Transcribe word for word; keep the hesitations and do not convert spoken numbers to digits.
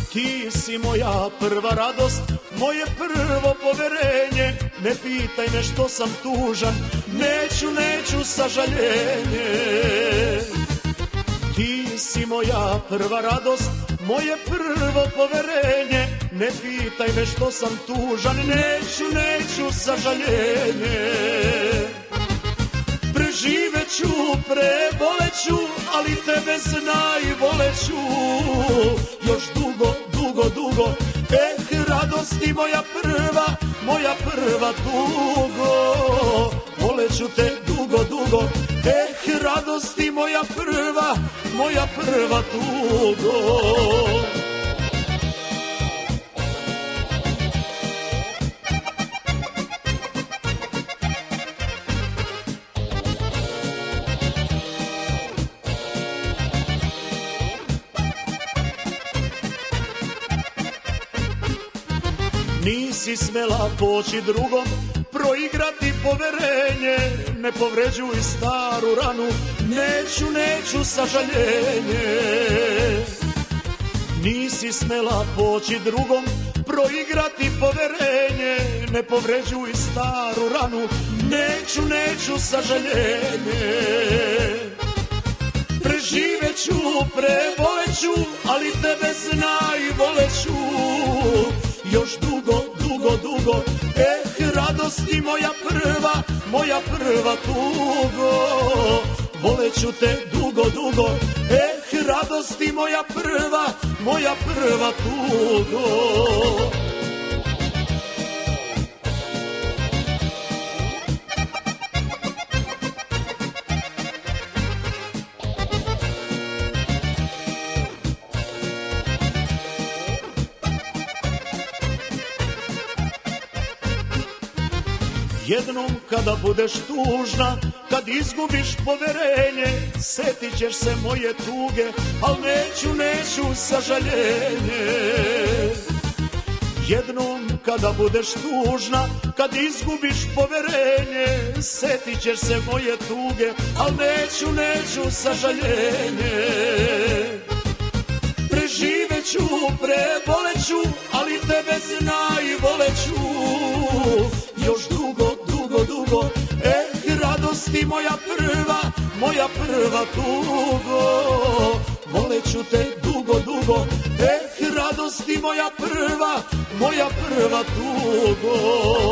Ti si moja prva radost, moje prvo poverenje. Ne pitaj me što sam tužan, neću, neću sažaljenje. Ti si moja prva radost, moje prvo poverenje. Ne pitaj me što sam tužan, neću, neću sažaljenje. Preživeću, preboleću, ali tebe znaj voleću još dugo, dugo, dugo. Eh, radosti moja prva, moja prva tugo, voleću te dugo, dugo. Eh, radosti moja prva, moja prva tugo. Nisi smela poći drugom, proigrati poverenje. Ne povređuj staru ranu, neću, neću sažaljenje. Nisi smela poći drugom, proigrati poverenje. Ne povređuj staru ranu, neću, neću sažaljenje. Preživeću, preboleću, ali tebe znaj voleću još dugo, dugo, dugo. Eh, radosti moja prva, moja prva tugo, voleću te dugo, dugo. Eh, radosti moja prva, moja prva tugo. Jednom kada budeš tužna, kad izgubiš poverenje, setit ćeš se moje tuge, al neću, neću sažaljenje. Jednom kada budeš tužna, kad izgubiš poverenje, setit ćeš se moje tuge, al neću, neću sažaljenje. Preživeću, preboleću, ali tebe znaj voleću još dugo, dugo, dugo. Eh, radosti moja prva, moja prva tugo, voleću te dugo, dugo. Eh, radosti moja prva, moja prva tugo.